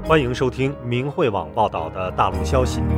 欢迎收听明慧网报道的大陆消息。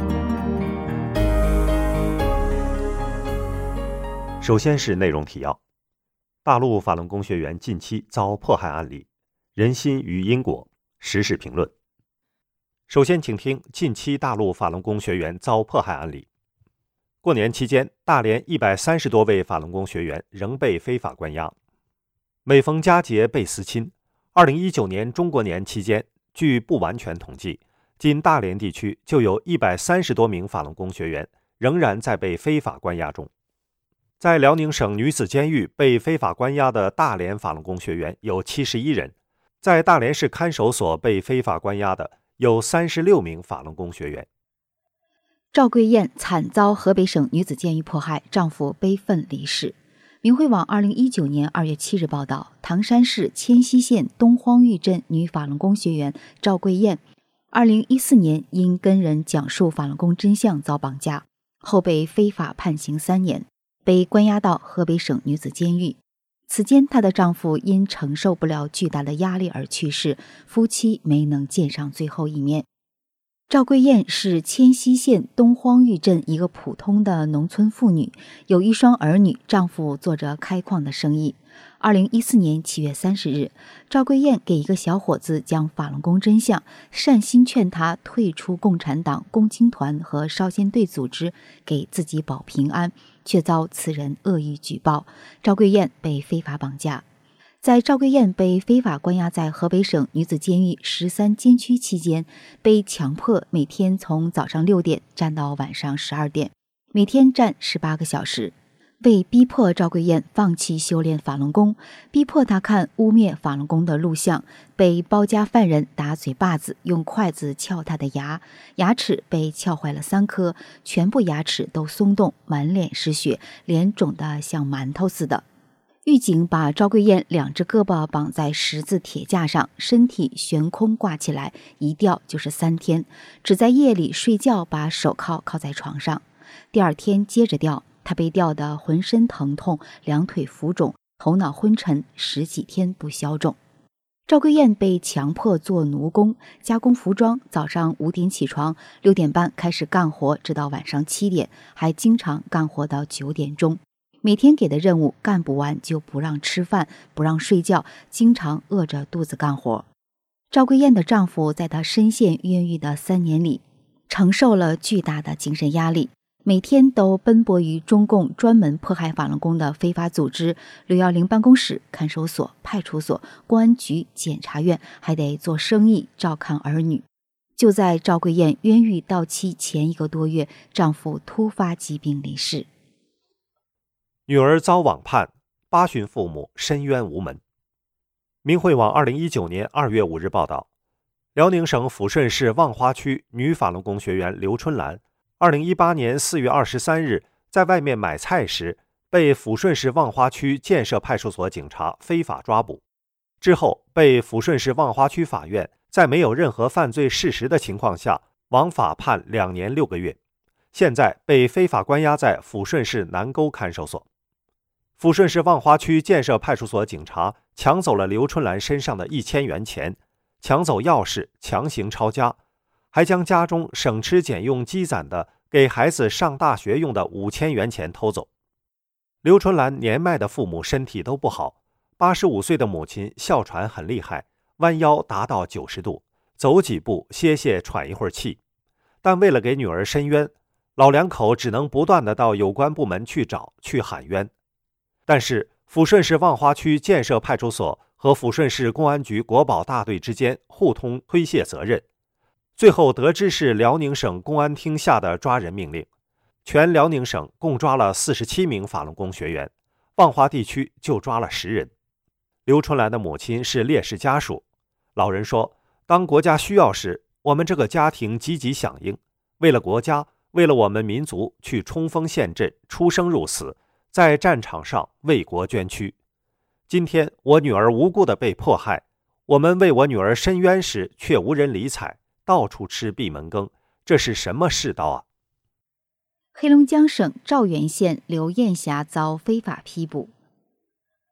首先是内容提要：大陆法轮功学员近期遭迫害案例，人心与因果，时事评论。首先请听近期大陆法轮功学员遭迫害案例。过年期间，大连130多位法轮功学员仍被非法关押。每逢佳节倍思亲。2019年中国年期间，据不完全统计，仅大连地区就有130多名法轮功学员仍然在被非法关押中。在辽宁省女子监狱被非法关押的大连法轮功学员有71人，在大连市看守所被非法关押的有36名法轮功学员。 赵桂燕惨遭河北省女子监狱迫害，丈夫悲愤离世。明慧网2019年2月7日报道，唐山市迁西县东荒峪镇女法轮功学员赵桂燕2014年因跟人讲述法轮功真相遭绑架，后被非法判刑3年，被关押到河北省女子监狱。此间她的丈夫因承受不了巨大的压力而去世，夫妻没能见上最后一面。赵桂燕是迁西县东荒峪镇一个普通的农村妇女，有1双儿女，丈夫做着开矿的生意。2014年7月30日，赵桂燕给一个小伙子讲法轮功真相，善心劝他退出共产党、共青团和少先队组织，给自己保平安，却遭此人恶意举报，赵桂燕被非法绑架。在赵桂燕被非法关押在河北省女子监狱13监区期间，被强迫每天从早上6点站到晚上12点，每天站18个小时。为逼迫赵桂燕放弃修炼法轮功，逼迫她看污蔑法轮功的录像，被包夹犯人打嘴巴子，用筷子撬她的牙，牙齿被撬坏了3颗，全部牙齿都松动，满脸是血，脸肿得像馒头似的。狱警把赵桂燕2只胳膊绑在10字铁架上，身体悬空挂起来，一吊就是3天，只在夜里睡觉把手铐在床上。第2天接着吊，她被吊得浑身疼痛，2腿浮肿，头脑昏沉，10几天不消肿。赵桂燕被强迫做奴工，加工服装，早上5点起床，6点半开始干活，直到晚上7点，还经常干活到9点钟。每天给的任务干不完就不让吃饭，不让睡觉，经常饿着肚子干活。赵桂燕的丈夫在她深陷冤狱的3年里，承受了巨大的精神压力，每天都奔波于中共专门迫害法轮功的非法组织610办公室、看守所、派出所、公安局、检察院，还得做生意，照看儿女。就在赵桂燕冤狱到期前1个多月，丈夫突发疾病离世。 女儿遭网判，8旬父母申冤无门。明慧网2019年2月5日报道，辽宁省抚顺市望花区女法轮功学员刘春兰2018年4月23日在外面买菜时，被抚顺市望花区建设派出所警察非法抓捕，之后被抚顺市望花区法院在没有任何犯罪事实的情况下枉法判2年6个月，现在被非法关押在抚顺市南沟看守所。抚顺市望花区建设派出所警察抢走了刘春兰身上的1000元钱，抢走钥匙，强行抄家，还将家中省吃俭用积攒的给孩子上大学用的5000元钱偷走。刘春兰年迈的父母身体都不好，85岁的母亲哮喘很厉害，弯腰达到90度，走几步歇喘一会儿气。但为了给女儿申冤，老两口只能不断地到有关部门去找，去喊冤。但是抚顺市望花区建设派出所和抚顺市公安局国保大队之间互通推卸责任，最后得知是辽宁省公安厅下的抓人命令，全辽宁省共抓了47名法轮功学员，望花地区就抓了10人。刘春兰的母亲是烈士家属，老人说，当国家需要时，我们这个家庭积极响应，为了国家，为了我们民族去冲锋陷阵，出生入死，在战场上为国捐躯。今天我女儿无辜地被迫害，我们为我女儿申冤时却无人理睬，到处吃闭门羹，这是什么世道啊？ 黑龙江省肇源县刘艳霞遭非法批捕。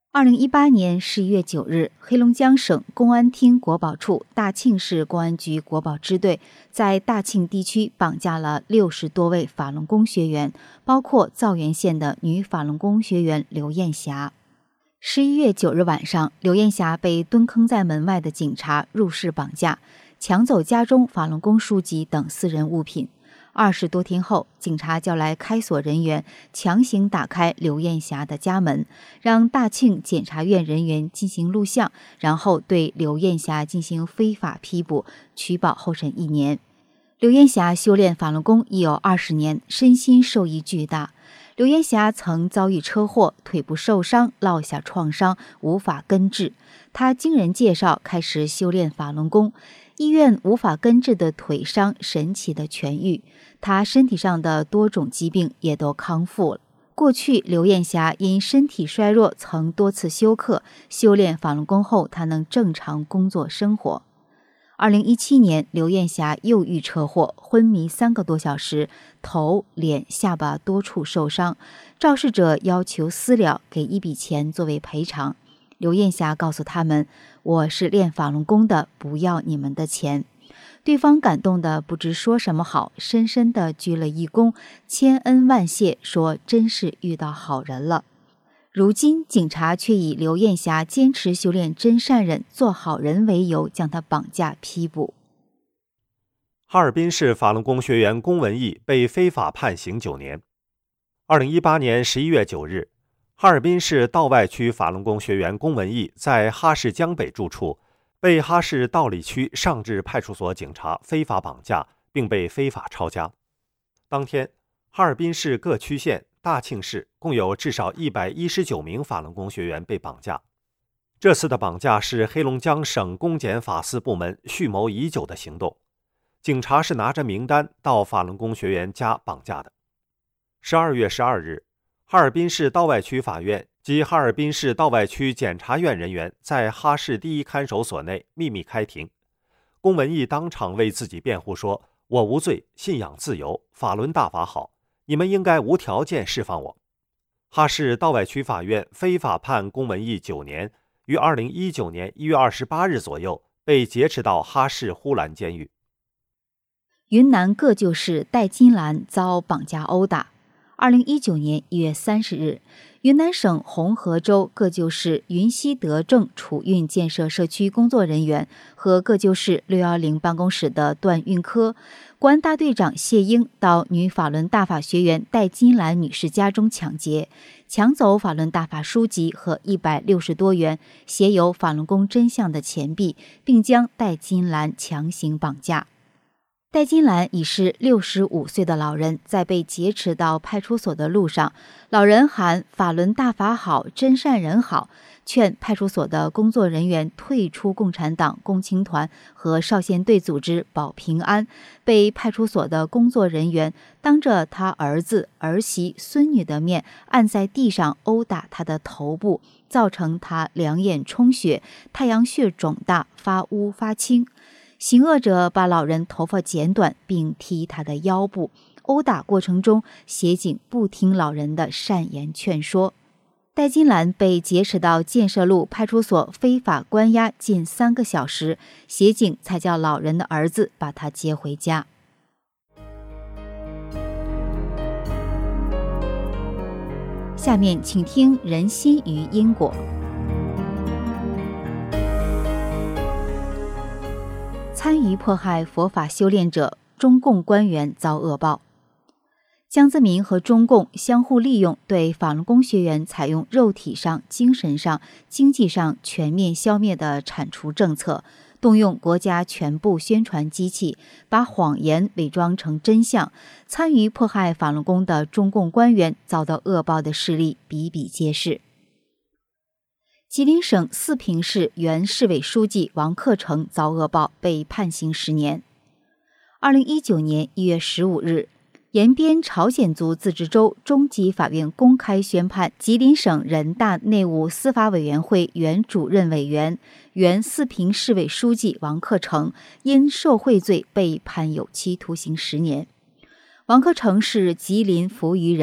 2018年11月9日，黑龙江省公安厅国保处大庆市公安局国保支队在大庆地区绑架了60多位法轮功学员，包括枣源县的女法轮功学员刘艳霞。11月9日晚上，刘艳霞被蹲坑在门外的警察入室绑架，抢走家中法轮功书籍等私人物品。20多天后，警察叫来开锁人员，强行打开刘艳霞的家门，让大庆检察院人员进行录像，然后对刘艳霞进行非法批捕，取保候审1年。刘艳霞修炼法轮功已有20年，身心受益巨大。刘艳霞曾遭遇车祸，腿部受伤，落下创伤，无法根治。她经人介绍开始修炼法轮功，医院无法根治的腿伤神奇的痊愈，她身体上的多种疾病也都康复了。过去刘艳霞因身体衰弱，曾多次休克，修炼法轮功后，她能正常工作生活。2017年，刘艳霞又遇车祸，昏迷3个多小时，头、脸、下巴多处受伤。肇事者要求私了，给一笔钱作为赔偿。刘艳霞告诉他们：“我是练法轮功的，不要你们的钱。”对方感动的不知说什么好，深深的鞠了一躬，千恩万谢，说真是遇到好人了。如今，警察却以刘艳霞坚持修炼真善忍、做好人为由，将她绑架批捕。 哈尔滨市法轮功学员龚文义被非法判刑9年。2018年11月9日，哈尔滨市道外区法轮功学员龚文义在哈市江北住处，被哈市道里区上治派出所警察非法绑架，并被非法抄家。当天，哈尔滨市各区县、大庆市共有至少119名法轮功学员被绑架。这次的绑架是黑龙江省公检法司部门蓄谋已久的行动，警察是拿着名单到法轮功学员家绑架的。12月12日，哈尔滨市道外区法院及哈尔滨市道外区检察院人员在哈市第一看守所内秘密开庭。龚文义当场为自己辩护说：“我无罪，信仰自由，法轮大法好，你们应该无条件释放我。”哈市道外区法院非法判龚文义9年，于2019年1月28日左右被劫持到哈市呼兰监狱。 云南各旧市戴金兰遭绑架殴打。2019年1月30日，云南省红河州各旧市云溪德政储运建设社区工作人员和各旧市610办公室的段运科、公安大队长谢英到女法轮大法学员戴金兰女士家中抢劫，抢走法轮大法书籍和160多元写有法轮功真相的钱币，并将戴金兰强行绑架。戴金兰已是65岁的老人，在被劫持到派出所的路上，老人喊法轮大法好，真善人好，劝派出所的工作人员退出共产党共青团和少先队组织保平安，被派出所的工作人员当着他儿子、儿媳、孙女的面按在地上殴打他的头部，造成他两眼充血，太阳穴肿大，发乌发青。行恶者把老人头发剪短，并踢他的腰部。殴打过程中，协警不听老人的善言劝说。戴金兰被劫持到建设路派出所非法关押近3个小时，协警才叫老人的儿子把他接回家。下面请听人心与因果。参与迫害佛法修炼者，中共官员遭恶报。江泽民和中共相互利用，对法轮功学员采用肉体上、精神上、经济上全面消灭的铲除政策，动用国家全部宣传机器，把谎言伪装成真相。参与迫害法轮功的中共官员遭到恶报的事例比比皆是。吉林省四平市原市委书记王克成遭恶报，被判刑10年。2019年1月15日，延边朝鲜族自治州中级法院公开宣判吉林省人大内务司法委员会原主任委员、原四平市委书记王克成因受贿罪被判有期徒刑10年。王克成是吉林扶余人，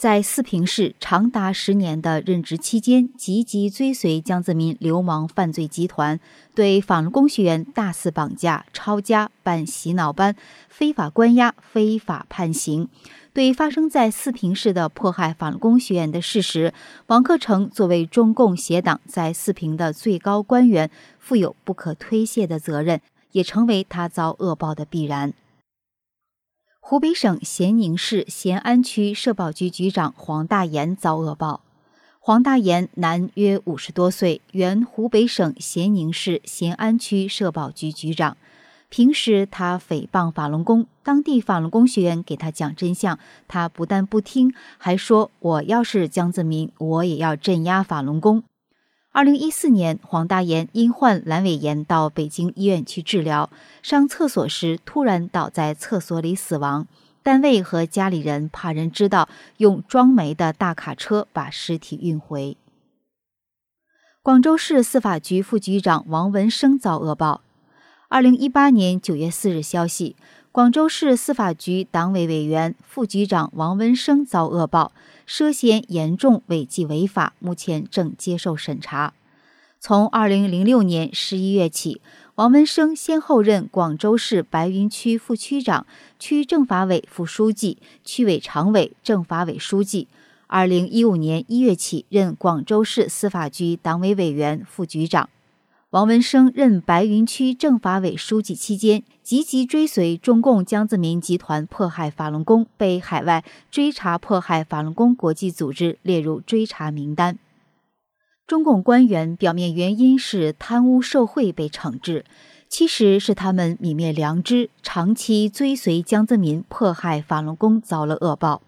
在四平市长达10年的任职期间，积极追随江泽民流氓犯罪集团，对法轮功学员大肆绑架、抄家、办洗脑班、非法关押、非法判刑。对发生在四平市的迫害法轮功学员的事实，王克诚作为中共协党在四平的最高官员，负有不可推卸的责任，也成为他遭恶报的必然。湖北省咸宁市咸安区社保局局长黄大岩遭恶报。黄大岩男，约50多岁，原湖北省咸宁市咸安区社保局局长。平时他诽谤法轮功，当地法轮功学员给他讲真相，他不但不听，还说我要是江泽民，我也要镇压法轮功。2014年，黄大岩因患阑尾炎到北京医院去治疗，上厕所时突然倒在厕所里死亡。单位和家里人怕人知道，用装煤的大卡车把尸体运回。广州市司法局副局长王文生遭恶报。2018年9月4日消息，广州市司法局党委委员、副局长王文生遭恶报，涉嫌严重违纪违法，目前正接受审查。从2006年11月起，王文生先后任广州市白云区副区长、区政法委副书记、区委常委、政法委书记。2015年1月起任广州市司法局党委委员、副局长。王文生任白云区政法委书记期间，积极追随中共江泽民集团迫害法轮功，被海外追查迫害法轮功国际组织列入追查名单。中共官员表面原因是贪污受贿被惩治，其实是他们泯灭良知，长期追随江泽民迫害法轮功遭了恶报。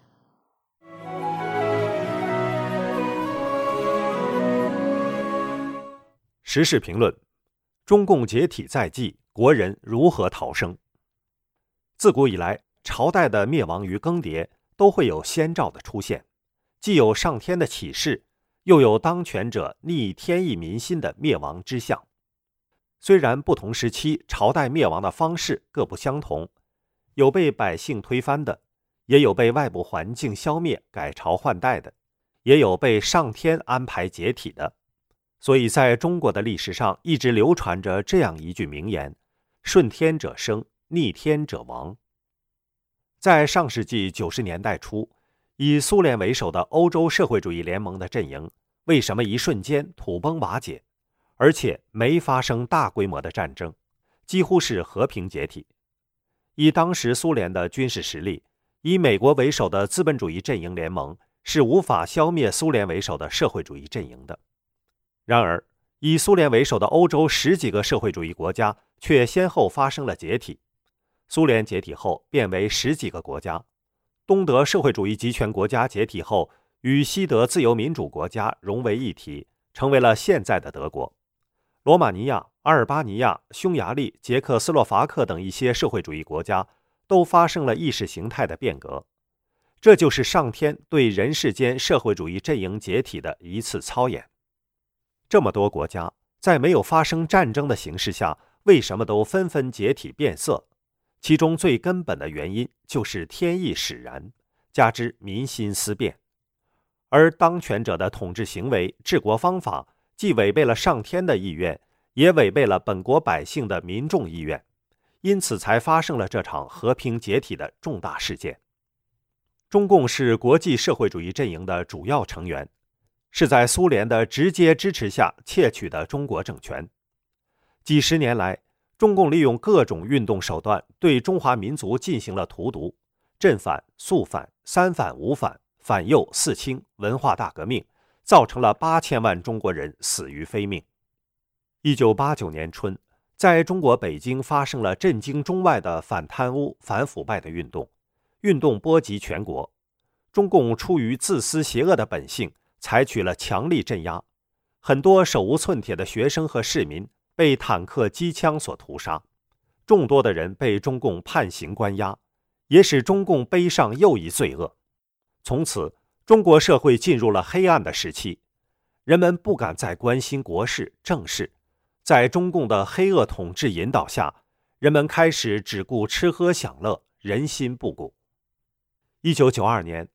时事评论：中共解体在即，国人如何逃生？自古以来，朝代的灭亡与更迭都会有先兆的出现，既有上天的启示，又有当权者逆天意民心的灭亡之象。虽然不同时期朝代灭亡的方式各不相同，有被百姓推翻的，也有被外部环境消灭改朝换代的，也有被上天安排解体的。所以在中国的历史上一直流传着这样一句名言：顺天者生，逆天者亡。在上世纪90年代初，以苏联为首的欧洲社会主义联盟的阵营为什么一瞬间土崩瓦解，而且没发生大规模的战争，几乎是和平解体？以当时苏联的军事实力，以美国为首的资本主义阵营联盟是无法消灭苏联为首的社会主义阵营的。然而，以苏联为首的欧洲10几个社会主义国家却先后发生了解体。苏联解体后变为10几个国家，东德社会主义集权国家解体后与西德自由民主国家融为一体，成为了现在的德国。罗马尼亚、阿尔巴尼亚、匈牙利、捷克斯洛伐克等一些社会主义国家都发生了意识形态的变革。这就是上天对人世间社会主义阵营解体的一次操演。这么多国家在没有发生战争的形势下，为什么都纷纷解体变色？其中最根本的原因就是天意使然，加之民心思变。而当权者的统治行为、治国方法既违背了上天的意愿，也违背了本国百姓的民众意愿，因此才发生了这场和平解体的重大事件。中共是国际社会主义阵营的主要成员，是在苏联的直接支持下窃取的中国政权。几十年来，中共利用各种运动手段对中华民族进行了荼毒，镇反、肃反、三反五反、反右四清、文化大革命，造成了8000万中国人死于非命。1989年春，在中国北京发生了震惊中外的反贪污、反腐败的运动，运动波及全国。中共出于自私邪恶的本性，采取了强力镇压，很多手无寸铁的学生和市民被坦克、机枪所屠杀，众多的人被中共判刑关押，也使中共背上又一罪恶。从此，中国社会进入了黑暗的时期，人们不敢再关心国事、政事。在中共的黑恶统治引导下，人们开始只顾吃喝享乐，人心不古。1992年，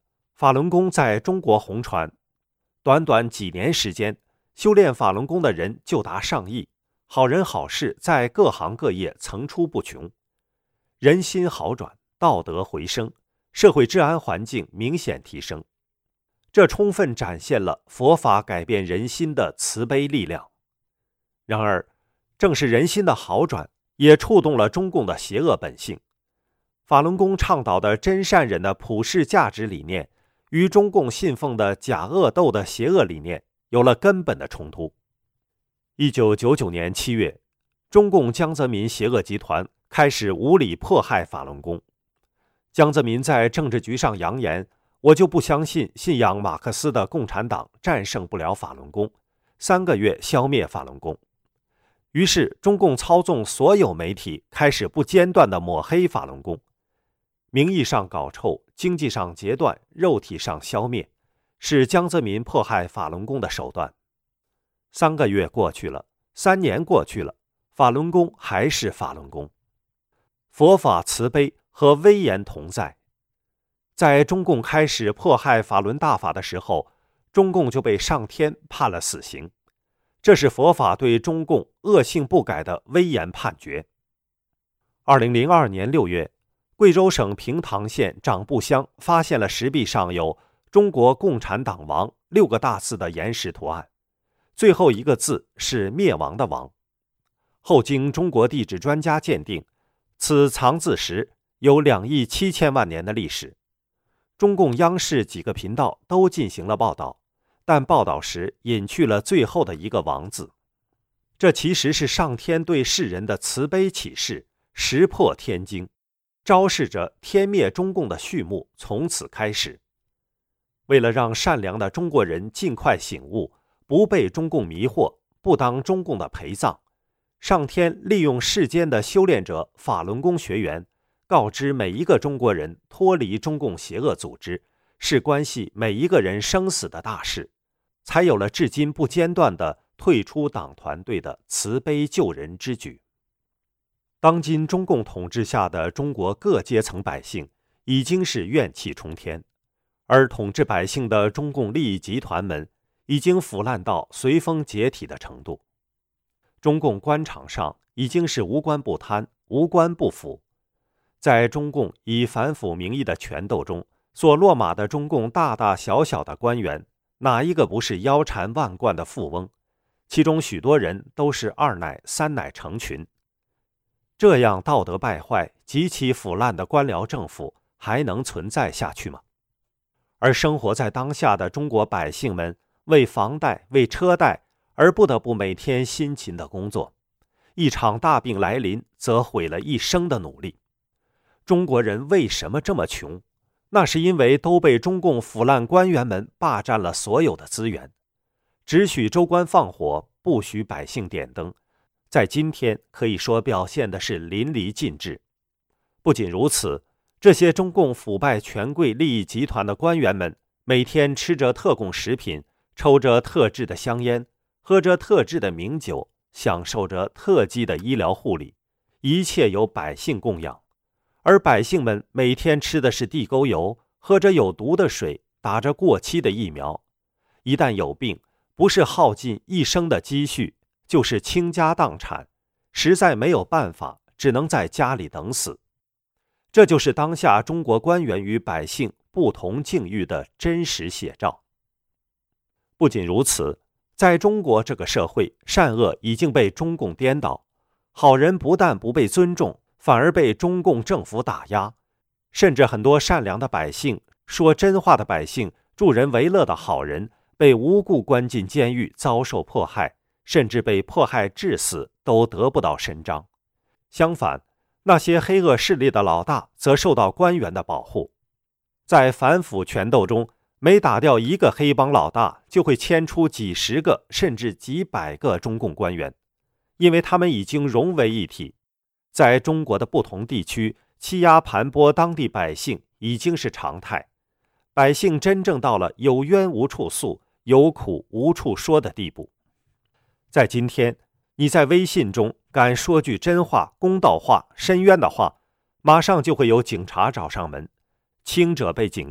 法轮功在中国红传，短短几年时间，修炼法轮功的人就达上亿，好人好事在各行各业层出不穷，人心好转，道德回升，社会治安环境明显提升。这充分展现了佛法改变人心的慈悲力量。然而，正是人心的好转，也触动了中共的邪恶本性。法轮功倡导的真善忍的普世价值理念，与中共信奉的假恶斗的邪恶理念有了根本的冲突。1999年7月，中共江泽民邪恶集团开始无理迫害法轮功。江泽民在政治局上扬言，我就不相信信仰马克思的共产党战胜不了法轮功，3个月消灭法轮功。于是中共操纵所有媒体开始不间断地抹黑法轮功，名义上搞臭，经济上截断，肉体上消灭，是江泽民迫害法轮功的手段。3个月过去了，3年过去了，法轮功还是法轮功。佛法慈悲和威严同在。在中共开始迫害法轮大法的时候，中共就被上天判了死刑，这是佛法对中共恶性不改的威严判决。2002年6月，贵州省平塘县长布乡发现了石壁上有中国共产党亡6个大字的岩石图案，最后一个字是灭亡的亡。后经中国地质专家鉴定，此藏字石有2亿7千万年的历史。中共央视几个频道都进行了报道，但报道时隐去了最后的一个亡字。这其实是上天对世人的慈悲启示，石破天惊，昭示着天灭中共的序幕从此开始。为了让善良的中国人尽快醒悟，不被中共迷惑，不当中共的陪葬，上天利用世间的修炼者法轮功学员，告知每一个中国人脱离中共邪恶组织，是关系每一个人生死的大事，才有了至今不间断的退出党团队的慈悲救人之举。当今中共统治下的中国各阶层百姓已经是怨气冲天，而统治百姓的中共利益集团们已经腐烂到随风解体的程度。中共官场上已经是无官不贪，无官不腐。在中共以反腐名义的权斗中，所落马的中共大大小小的官员，哪一个不是腰缠万贯的富翁？其中许多人都是2奶、3奶成群。这样道德败坏、极其腐烂的官僚政府还能存在下去吗？而生活在当下的中国百姓们，为房贷、为车贷而不得不每天辛勤的工作，一场大病来临，则毁了一生的努力。中国人为什么这么穷？那是因为都被中共腐烂官员们霸占了所有的资源，只许州官放火，不许百姓点灯，在今天可以说表现的是淋漓尽致。不仅如此，这些中共腐败权贵利益集团的官员们，每天吃着特供食品，抽着特制的香烟，喝着特制的名酒，享受着特级的医疗护理，一切由百姓供养。而百姓们每天吃的是地沟油，喝着有毒的水，打着过期的疫苗。一旦有病，不是耗尽一生的积蓄，就是倾家荡产，实在没有办法，只能在家里等死。这就是当下中国官员与百姓不同境遇的真实写照。不仅如此，在中国这个社会，善恶已经被中共颠倒，好人不但不被尊重，反而被中共政府打压，甚至很多善良的百姓、说真话的百姓、助人为乐的好人，被无故关进监狱，遭受迫害，甚至被迫害致死，都得不到伸张。相反，那些黑恶势力的老大则受到官员的保护。在反腐权斗中，每打掉一个黑帮老大，就会牵出几十个甚至几百个中共官员，因为他们已经融为一体。在中国的不同地区，欺压盘剥当地百姓已经是常态，百姓真正到了有冤无处诉、有苦无处说的地步。在今天，你在微信中敢说句真话、公道话、申冤的话，马上就会有警察找上门，轻者被警告，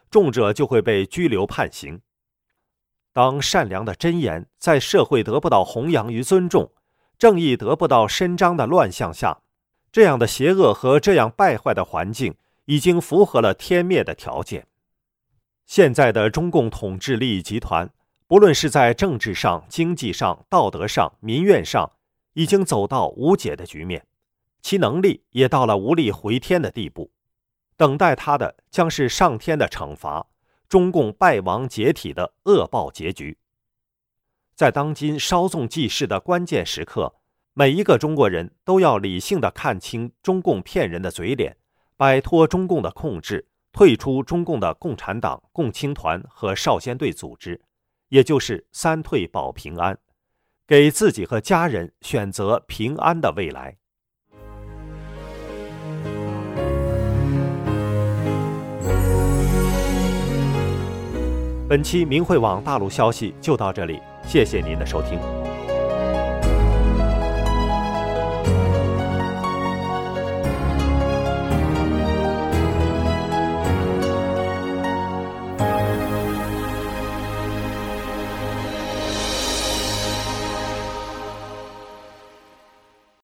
重者就会被拘留判刑。当善良的箴言在社会得不到弘扬与尊重，正义得不到伸张的乱象下，这样的邪恶和这样败坏的环境已经符合了天灭的条件。现在的中共统治利益集团，不论是在政治上、经济上、道德上、民怨上，已经走到无解的局面，其能力也到了无力回天的地步。等待他的将是上天的惩罚，中共败亡解体的恶报结局。在当今稍纵即逝的关键时刻，每一个中国人都要理性地看清中共骗人的嘴脸，摆脱中共的控制，退出中共的共产党、共青团和少先队组织，也就是三退保平安，给自己和家人选择平安的未来。本期明慧网大陆消息就到这里，谢谢您的收听。